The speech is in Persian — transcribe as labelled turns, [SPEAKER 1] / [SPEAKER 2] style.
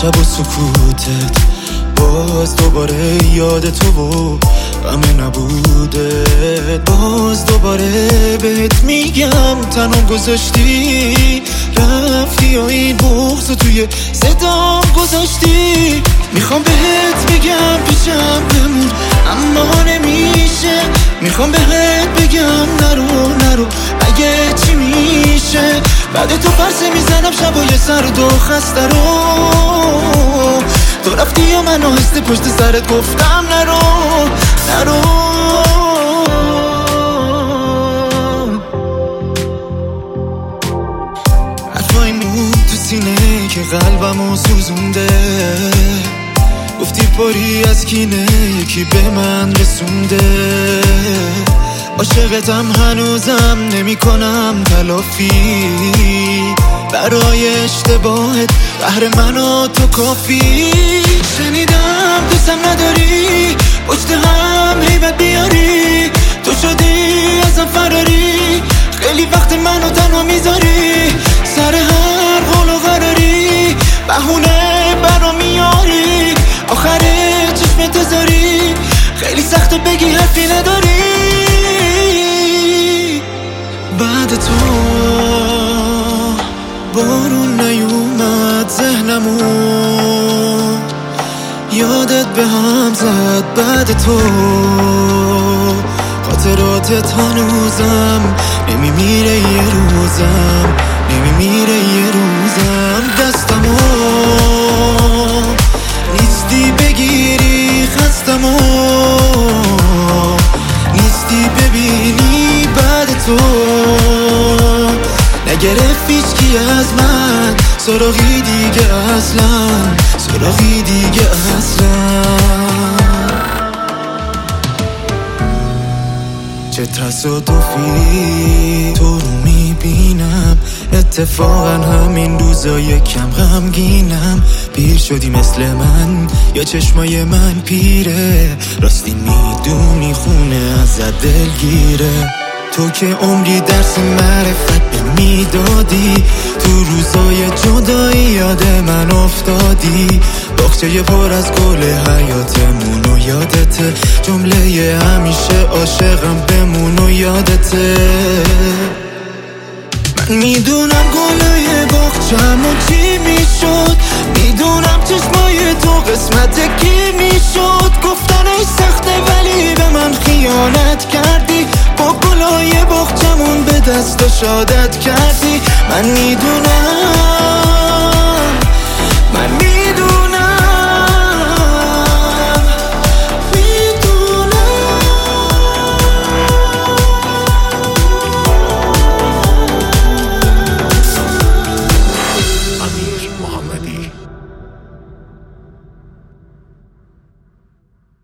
[SPEAKER 1] شب و سکوتت باز دوباره یاد تو و غم نبوده، باز دوباره بهت میگم تنها گذاشتی، رفتی و این بغض توی صدام گذاشتی. میخوام بهت بگم پیشم بمون اما نمیشه، میخوام بهت بگم نرو اگه چی میشه. بعد تو پرسه میزنم شبای سرد و خسته رو، تو رفتی یا من آهسته پشت سرت گفتم نرو حرفای مون تو سینه که قلبمو سوزونده، گفتی پاری از کینه یکی به من رسونده. عاشقتم هنوزم نمی کنم تلافی، برای اشتباهت قهر من و تو کافی. شنیدم دوستم نداری، پشت هم هیبت بیاری، تو شدی ازم فراری، خیلی وقت منو تنها میذاری، سر هر قول و قراری بهونه برا میاری، آخر چشم تزاری خیلی سخت بگی حرفی نداری. بعد تو بارون نیومد ذهنمو، یادت به هم زد. بعد تو خاطراتت هنوزم نمیمیره یه روزم، نمیمیره یه روزم. دستمو نیستی بگیری، خستمو نیستی ببینی. بعد تو نگرفت هیچکی از من سراغی دیگه اصلا، سراغی دیگه اصلا. چه تصادفی تو رو میبینم، اتفاقا همین روزا یکم غمگینم. پیر شدی مثل من یا چشمای من پیره، راستی میدونی خونه ازت دلگیره. تو که عمری درس معرفت به میدادی، تو روزای جدایی یاد من افتادی. باغچه پر از گل حیاتمون و یادته، جمله همیشه عاشقم بمون و یادته. من میدونم گلای باغچه‌مون چی میشد، میدونم چشمای تو قسمت کی میشد. گفتنش سخته ولی به من خیانت کردی، با گلای باغچه‌مون به دست شادت کردی. من میدونم